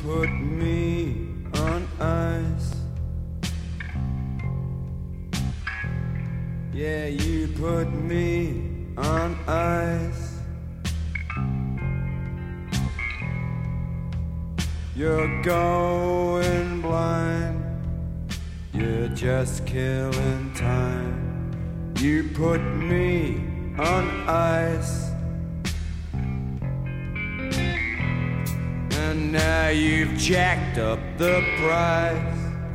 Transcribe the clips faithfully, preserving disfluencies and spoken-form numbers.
put me on ice. Yeah, you put me on ice. You're going blind. You're just killing time. You put me on ice. And now you've jacked up the price.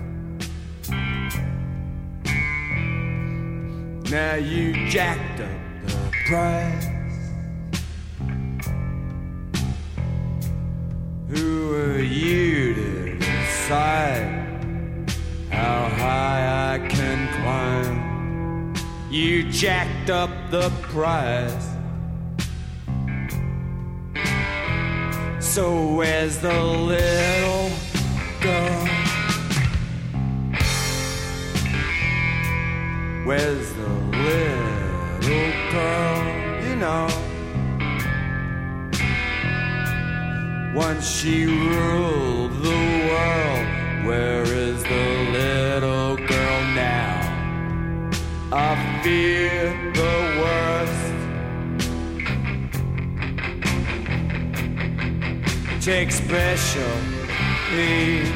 Now you jacked up the price. Who are you to decide how high I can climb? You jacked up the price. So where's the little girl? Where's the little girl? You know, once she ruled the world. Where is the little girl now? I fear the worst. Take special heed.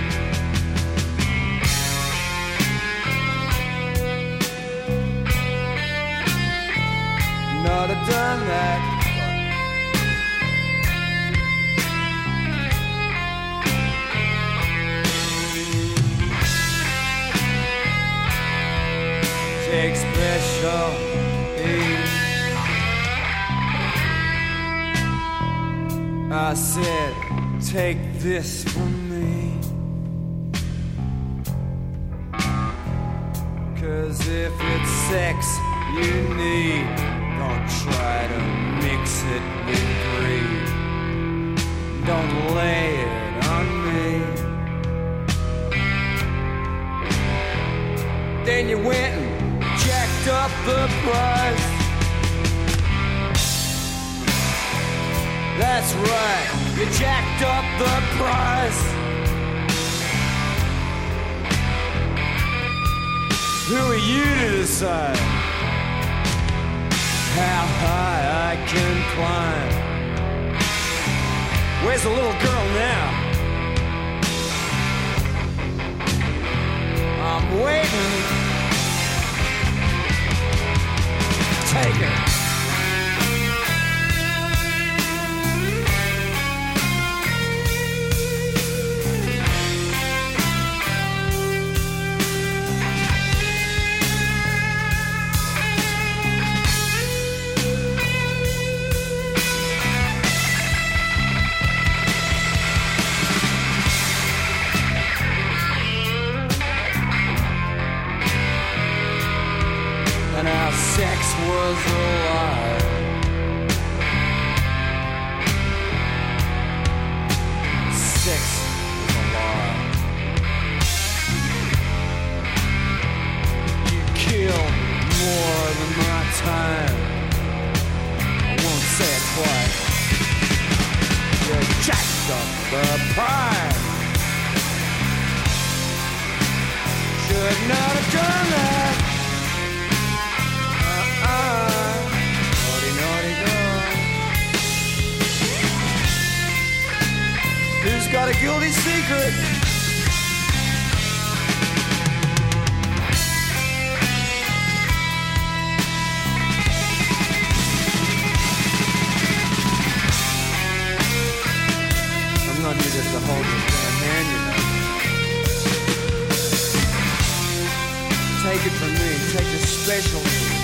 Not have done that. Take special heed. I said, take this from me. 'Cause if it's sex you need, don't try to mix it with greed. Don't lay it on me. Then you went and jacked up the price. That's right, you jacked up the price. Who are you to decide how high I can climb? Where's the little girl now? I'm waiting. Take it. And our sex was a lie. Sex was a lie. You killed more than my time. I won't say it twice. You jacked up the price. Should not have done that. Naughty, naughty girl. Who's got a guilty secret? I'm not here just to hold your damn hand, you know. Take it from me, take the special.